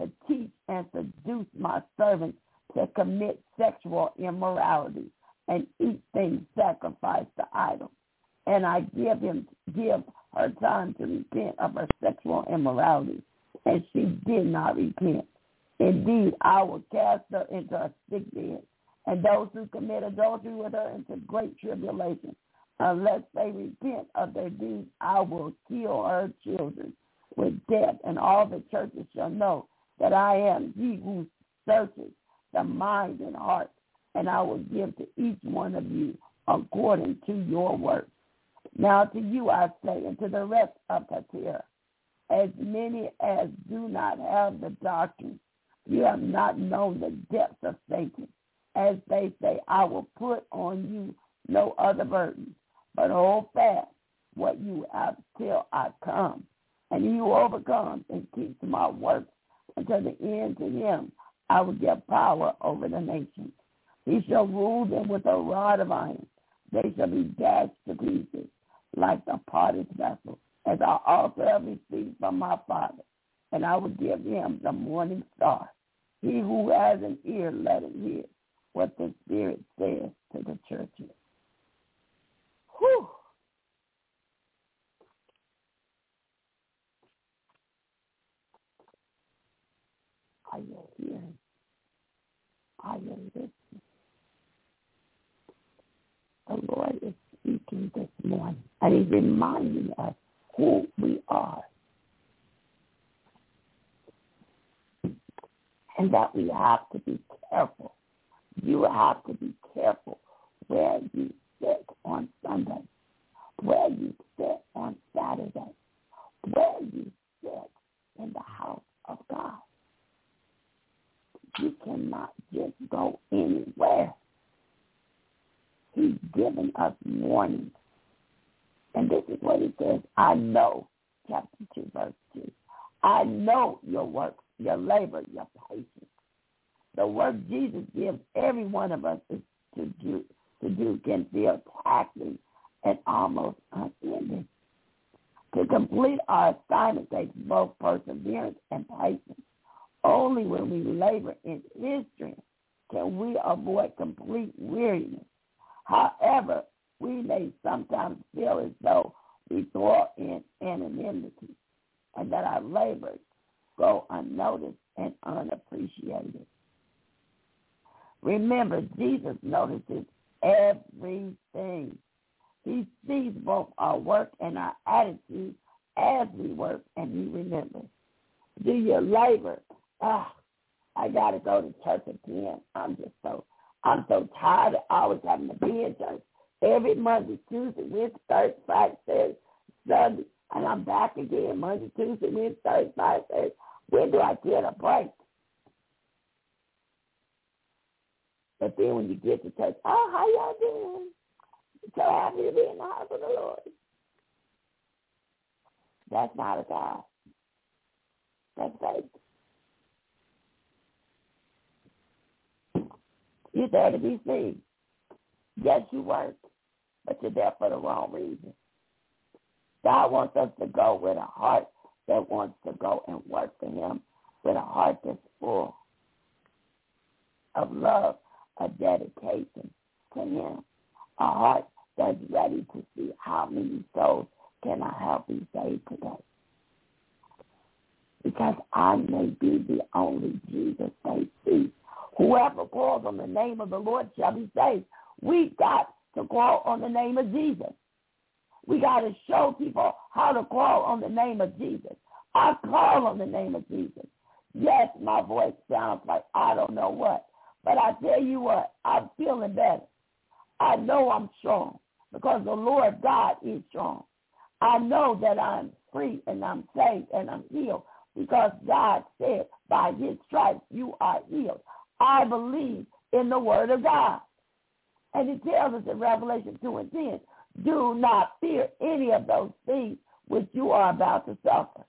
to teach and seduce my servants to commit sexual immorality and eat things sacrificed to idols. And I give her time to repent of her sexual immorality, and she did not repent. Indeed, I will cast her into a sick bed, and those who commit adultery with her into great tribulation. Unless they repent of their deeds, I will kill her children with death, and all the churches shall know that I am he who searches the mind and heart, and I will give to each one of you according to your works. Now to you I say, and to the rest of Thyatira, as many as do not have the doctrine, you have not known the depths of Satan. As they say, I will put on you no other burden, but hold fast what you have till I come. And he who overcomes and keeps my works until the end, to him I will give power over the nations. He shall rule them with a rod of iron. They shall be dashed to pieces like the potter's vessel, as I also have received from my Father. And I will give him the morning star. He who has an ear, let him hear what the Spirit says to the churches. Whew. Are you hearing? Are you listening? The Lord is speaking this morning, and he's reminding us who we are, and that we have to be careful. You have to be careful where you sit on Sunday, where you sit on Saturday, where you sit in the house of God. You cannot just go anywhere. He's given us warnings. And this is what he says, I know, chapter 2, verse 2. I know your works, your labor, your patience. The work Jesus gives every one of us to do can feel taxing and almost unending. To complete our assignment takes both perseverance and patience. Only when we labor in his strength can we avoid complete weariness. However, we may sometimes feel as though we dwell in anonymity and that our labors go unnoticed and unappreciated. Remember, Jesus notices everything. He sees both our work and our attitude as we work, and he remembers. Do your labor. I got to go to church again. I'm so tired of always having to be in church. Every Monday, Tuesday, Wednesday, Thursday, Friday, Saturday, Sunday, and I'm back again Monday, Tuesday, Wednesday, Thursday, Friday, Saturday. When do I get a break? But then when you get to church, how y'all doing? So happy to be in the house of the Lord. That's not a God. That's faith. You're there to be seen. Yes, you work, but you're there for the wrong reason. God wants us to go with a heart that wants to go and work for him, with a heart that's full of love, a dedication to him, a heart that's ready to see how many souls can I help be saved today. Because I may be the only Jesus they see. Whoever calls on the name of the Lord shall be saved. We got to call on the name of Jesus. We got to show people how to call on the name of Jesus. I call on the name of Jesus. Yes, my voice sounds like I don't know what. But I tell you what, I'm feeling better. I know I'm strong because the Lord God is strong. I know that I'm free and I'm saved and I'm healed because God said by his stripes you are healed. I believe in the word of God. And it tells us in Revelation 2:10, do not fear any of those things which you are about to suffer.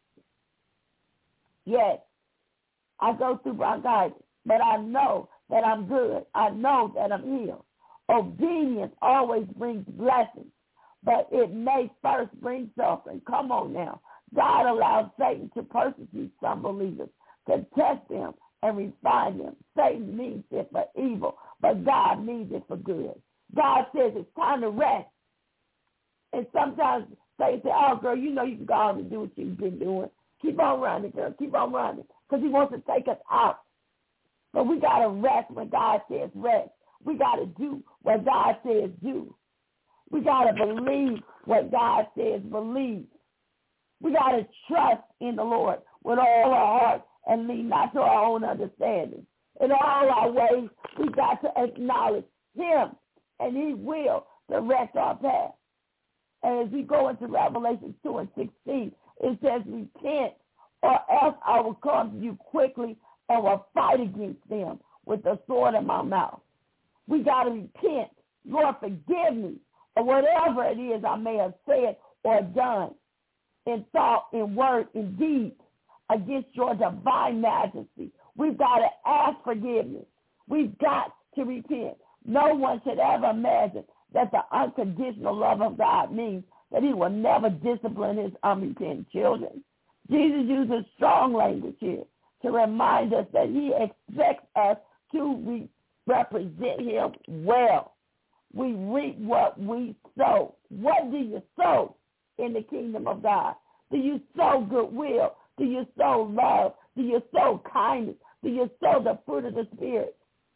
Yes, I go through bronchitis, but I know that I'm good. I know that I'm healed. Obedience always brings blessings, but it may first bring suffering. Come on now. God allows Satan to persecute some believers to test them and refine them. Satan means it for evil, but God means it for good. God says it's time to rest. And sometimes Satan says, oh, girl, you know you can go on and do what you've been doing. Keep on running, girl. Keep on running. Because he wants to take us out. But we got to rest when God says rest. We got to do what God says do. We got to believe what God says believe. We got to trust in the Lord with all our heart and lean not to our own understanding. In all our ways, we got to acknowledge him, and he will direct our path. And as we go into Revelation 2 and 16, it says, repent, or else I will come to you quickly and will fight against them with the sword in my mouth. We got to repent. Lord, forgive me for whatever it is I may have said or done in thought, in word, in deed against your divine majesty. We've got to ask forgiveness. We've got to repent. No one should ever imagine that the unconditional love of God means that he will never discipline his unrepentant children. Jesus uses strong language here to remind us that he expects us to represent him well. We reap what we sow. What do you sow in the kingdom of God? Do you sow goodwill? Do you sow love? Do you sow kindness? Do you sow the fruit of the Spirit?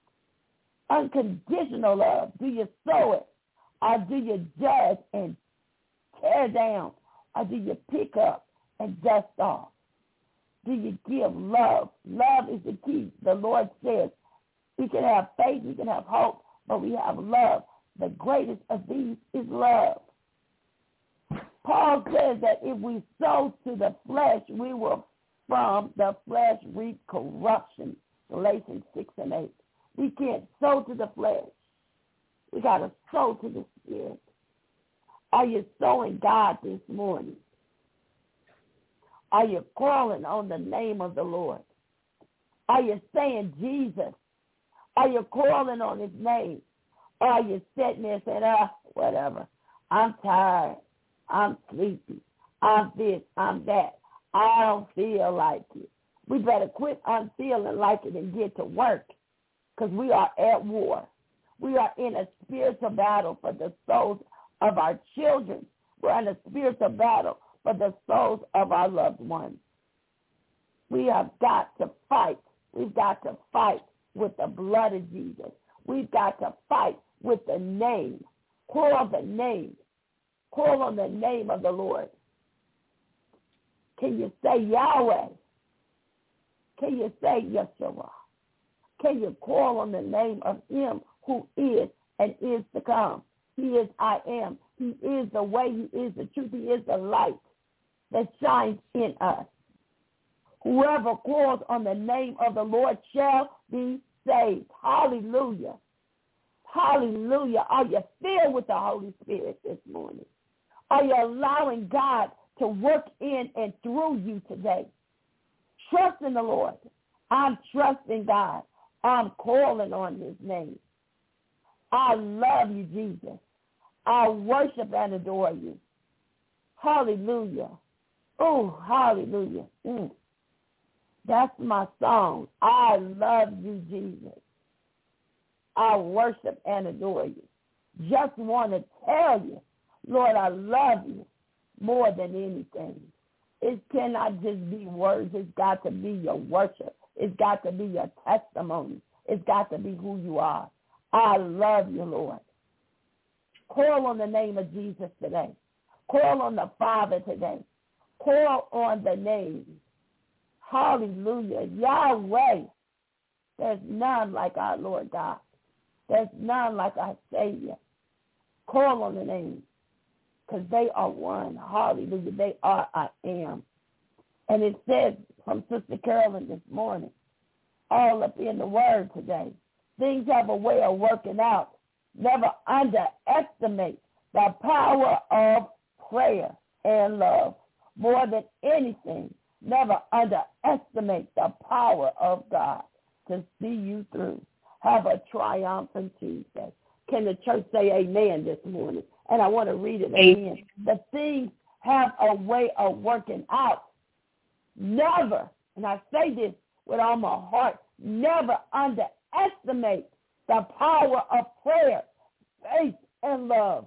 Unconditional love. Do you sow it? Or do you judge and tear down? Or do you pick up and dust off? Do you give love? Love is the key. The Lord says we can have faith, we can have hope, but we have love. The greatest of these is love. Paul says that if we sow to the flesh, we will from the flesh reap corruption. Galatians 6 and 8. We can't sow to the flesh. We got to sow to the Spirit. Are you sowing God this morning? Are you calling on the name of the Lord? Are you saying Jesus? Are you calling on his name? Or are you sitting there saying, whatever. I'm tired. I'm sleepy. I'm this. I'm that. I don't feel like it. We better quit unfeeling like it and get to work, because we are at war. We are in a spiritual battle for the souls of our children. We're in a spiritual battle for the souls of our loved ones. We have got to fight. We've got to fight with the blood of Jesus. We've got to fight with the name. Call the name. Call on the name of the Lord. Can you say Yahweh? Can you say Yeshua? Can you call on the name of him who is and is to come? He is I am. He is the way. He is the truth. He is the light that shines in us. Whoever calls on the name of the Lord shall be saved. Hallelujah. Hallelujah. Are you filled with the Holy Spirit this morning? Are you allowing God to work in and through you today? Trust in the Lord. I'm trusting God. I'm calling on his name. I love you, Jesus. I worship and adore you. Hallelujah. Oh, hallelujah. That's my song. I love you, Jesus. I worship and adore you. Just want to tell you, Lord, I love you more than anything. It cannot just be words. It's got to be your worship. It's got to be your testimony. It's got to be who you are. I love you, Lord. Call on the name of Jesus today. Call on the Father today. Call on the name. Hallelujah. Yahweh. There's none like our Lord God. There's none like our Savior. Call on the name, because they are one. Hallelujah. They are I am. And it says from Sister Carolyn this morning, all up in the Word today, things have a way of working out. Never underestimate the power of prayer and love. More than anything, never underestimate the power of God to see you through. Have a triumphant Tuesday. Can the church say amen this morning? And I want to read it again. The things have a way of working out. Never, and I say this with all my heart. Never underestimate the power of prayer, faith, and love.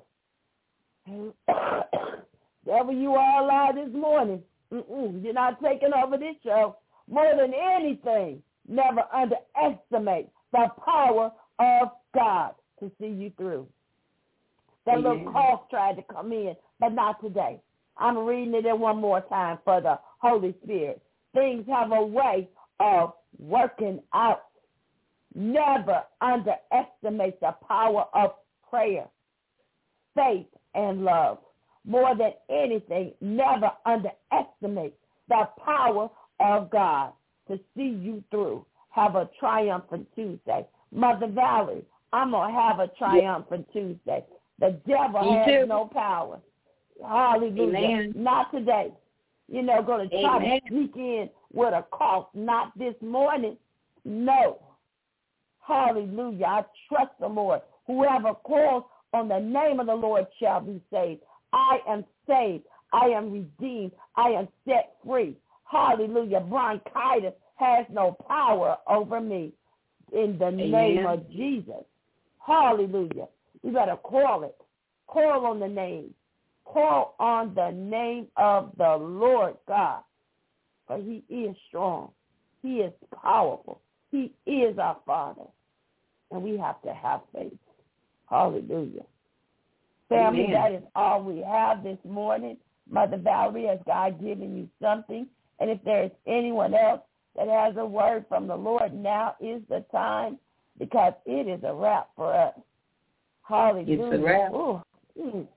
Devil, you are alive this morning. You're not taking over this show. More than anything, never underestimate the power of God to see you through. That little cough tried to come in, but not today. I'm reading it in one more time for the Holy Spirit. Things have a way of working out. Never underestimate the power of prayer, faith, and love. More than anything, never underestimate the power of God to see you through. Have a triumphant Tuesday. Mother Valerie, I'm going to have a triumphant Tuesday. The devil has no power. Hallelujah. Amen. Not today. You're not going to try to sneak in with a cough. Not this morning. No. Hallelujah. I trust the Lord. Whoever calls on the name of the Lord shall be saved. I am saved. I am redeemed. I am set free. Hallelujah. Bronchitis has no power over me. In the name of Jesus. Hallelujah. You better call it. Call on the name. Call on the name of the Lord God. For he is strong. He is powerful. He is our Father. And we have to have faith. Hallelujah. Family, that is all we have this morning. Mother Valerie, has God given you something? And if there is anyone else that has a word from the Lord, now is the time, because it is a wrap for us. Hallelujah. It's a wrap. Ooh,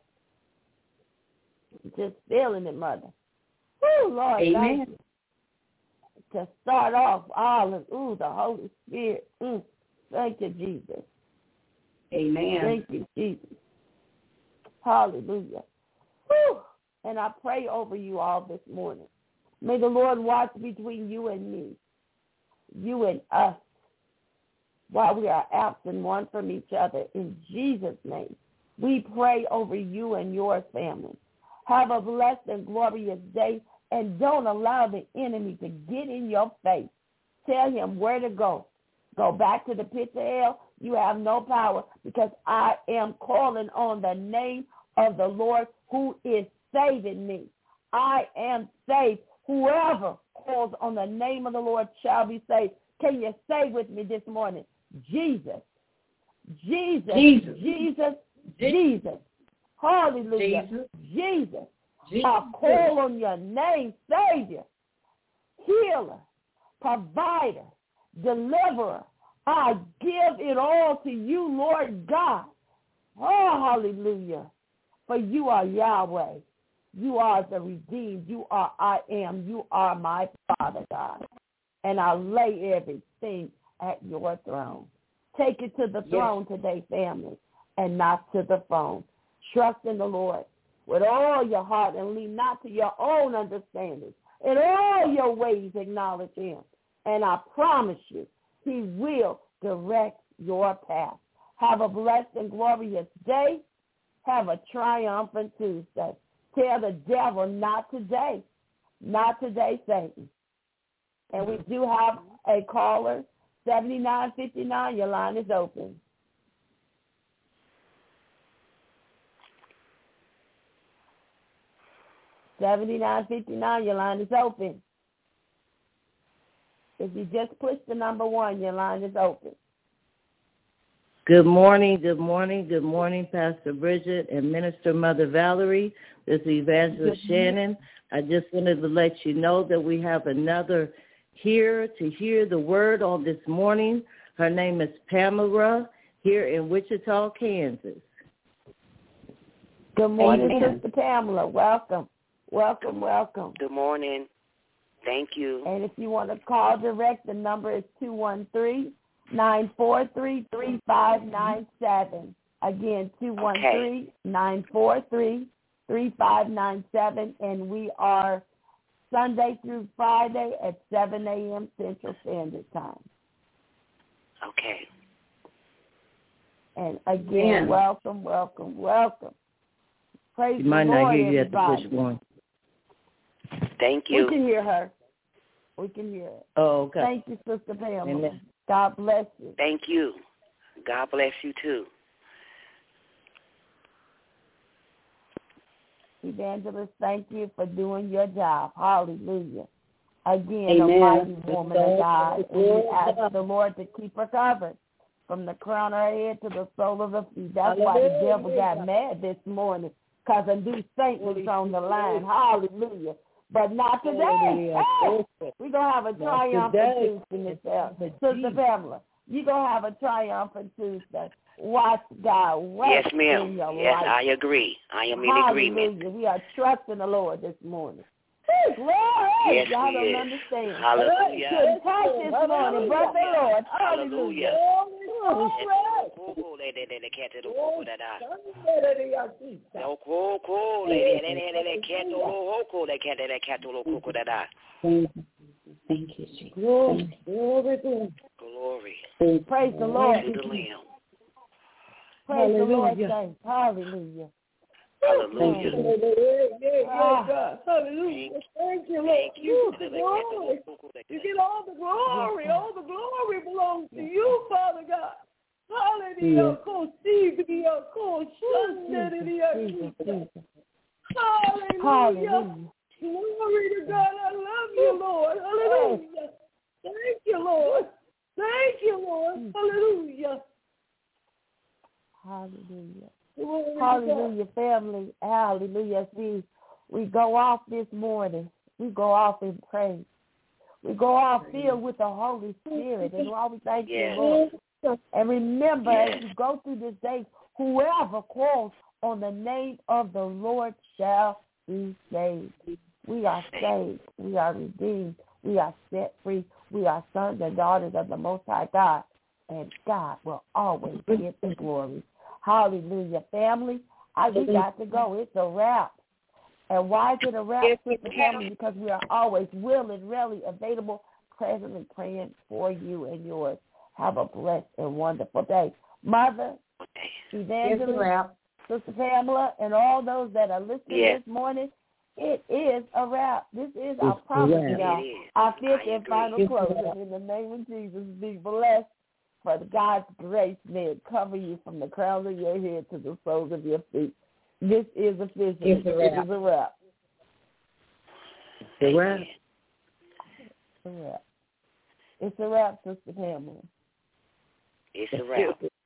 just feeling it, Mother. Ooh, Lord, thank you. To start off, the Holy Spirit. Thank you, Jesus. Amen. Thank you, Jesus. Hallelujah. Whew. And I pray over you all this morning. May the Lord watch between you and me, you and us, while we are absent one from each other. In Jesus' name, we pray over you and your family. Have a blessed and glorious day, and don't allow the enemy to get in your face. Tell him where to go. Go back to the pit of hell. You have no power, because I am calling on the name of the Lord who is saving me. I am saved. Whoever calls on the name of the Lord shall be saved. Can you say with me this morning? Jesus. Jesus. Jesus. Jesus. Jesus. Hallelujah. Jesus. I call on your name, Savior, healer, provider, deliverer. I give it all to you, Lord God. Oh, hallelujah. For you are Yahweh. You are the redeemed. You are I am. You are my Father, God. And I lay everything at your throne. Take it to the throne today, family, and not to the phone. Trust in the Lord with all your heart and lean not to your own understanding. In all your ways acknowledge him. And I promise you, he will direct your path. Have a blessed and glorious day. Have a triumphant Tuesday. Tell the devil, not today. Not today, Satan. And we do have a caller, 7959. Your line is open. $79.59, your line is open. If you just push the number 1, your line is open. Good morning, Pastor Bridget and Minister Mother Valerie. This is Evangelist Shannon. I just wanted to let you know that we have another here to hear the word on this morning. Her name is Pamela, here in Wichita, Kansas. Good morning, Sister Pamela. Welcome. Welcome, welcome. Good morning. Thank you. And if you want to call direct, the number is 213-943-3597. Again, 213-943-3597. And we are Sunday through Friday at 7 a.m. Central Standard Time. Okay. And again, welcome, welcome, welcome. Praise you the might Lord, not hear you everybody. at the push one. Thank you. We can hear her. We can hear it. Oh, okay. Thank you, Sister Pamela. Amen. God bless you. Thank you. God bless you, too. Evangelist, thank you for doing your job. Hallelujah. Again, Amen. a mighty woman of God. And we ask the Lord to keep her covered from the crown of her head to the sole of her feet. That's why the devil got mad this morning, because a new saint was on the line. Hallelujah. But not today. Hey, we're going to have a triumphant Tuesday in this house. Sister Pamela, you're going to have a triumphant Tuesday. Watch God work Yes, ma'am. in your Yes, life. I agree. I am in agreement. Hallelujah. We are trusting the Lord this morning. Glory. Yes, Y'all we don't is. understand. Hallelujah. Couldn't talk this morning, but the Lord. Hallelujah. Thank you, Jesus. Glory. Glory. Praise the Lord. To the Lamb. Praise the Lord, saints. Hallelujah. Hallelujah. Hallelujah. Thank you, Lord. You get glory. You get all the glory. All the glory belongs to you, Father God. Hallelujah. Hallelujah. Glory to God. I love you, Lord. Hallelujah. Thank you, Lord. Thank you, Lord. Hallelujah. Hallelujah. Hallelujah, family. Hallelujah. See, we go off this morning. We go off in praise. We go off filled with the Holy Spirit. And we always thank you, Lord. And remember, as you go through this day, whoever calls on the name of the Lord shall be saved. We are saved. We are redeemed. We are set free. We are sons and daughters of the Most High God. And God will always get the glory. Hallelujah. Family, we got to go. It's a wrap. And why is it a wrap, Sister Family? Because we are always willing, really available, present, and praying for you and yours. Have a blessed and wonderful day. Mother, Evangelist, Sister Pamela, and all those that are listening this morning, it is a wrap. This is our promise, y'all. Our fifth and final closing. In the name of Jesus, be blessed. For God's grace may it cover you from the crown of your head to the soles of your feet. This is official. It is a wrap. It's a wrap. It's a wrap, Sister Pamela. It's a wrap.